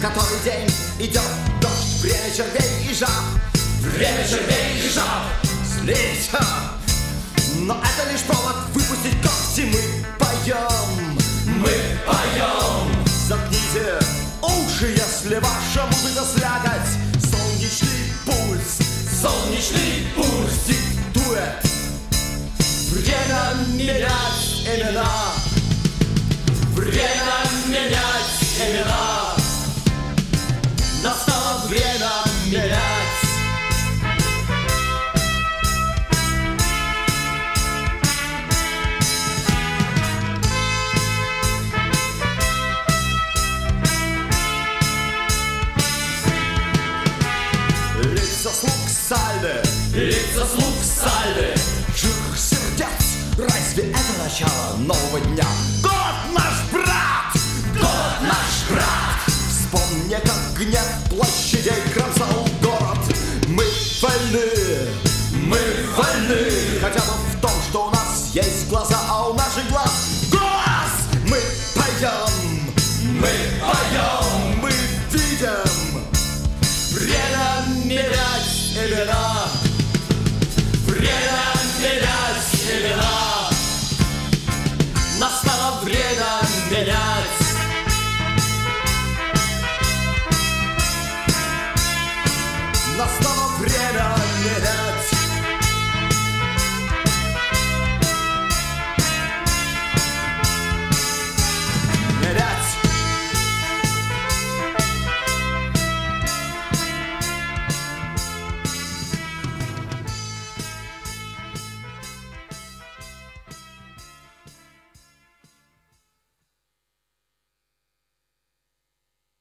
который день идет дождь, время червей и жаб. Время червей и жаб. Злись, но это лишь повод выпустить когти. Мы поем, мы поем. Заткните уши, если ваша музыка слякоть. Солнечный пульс диктует время менять имена. Время менять имена. Настало время менять. Лица слуг сальды, живых сердец. Разве это начало нового дня? Год наш брат! Год наш брат! Вспомни, как гнев площадей кромсал город. Мы вольны! Мы вольны! Хотя бы в том, что у нас есть глаза, а у наших глаз голос! Мы поем! Мы поем! Мы видим! Время менять имена.